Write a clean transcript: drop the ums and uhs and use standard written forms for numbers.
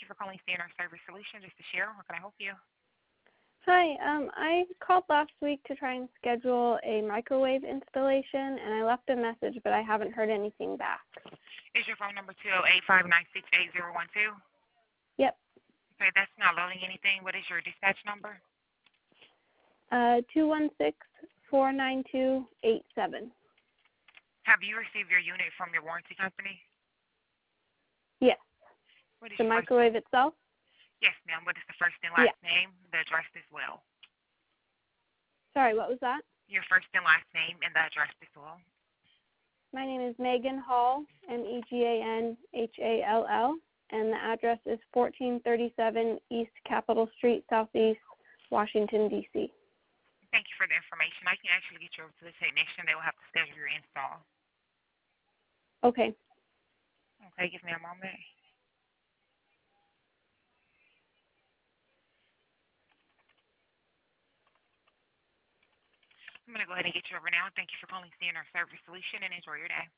for calling CNR Service Solution. This is Cheryl. How can I help you? Hi, I called last week to try and schedule a microwave installation, and I left a message, but I haven't heard anything back. Is your phone number 208-596-8012? Yep. Okay, that's not loading anything. What is your dispatch number? 216-492-87. Have you received your unit from your warranty company? Yes. What is The your microwave itself? Yes, ma'am. What is the first and last name, the address as well? Sorry, what was that? Your first and last name and the address as well. My name is Megan Hall, Meganhall, and the address is 1437 East Capitol Street, Southeast, Washington, D.C. Thank you for the information. I can actually get you over to the technician. They will have to schedule your install. Okay. Okay, give me a moment. I'm going to go ahead and get you over now. Thank you for calling CNR Service Solution and enjoy your day.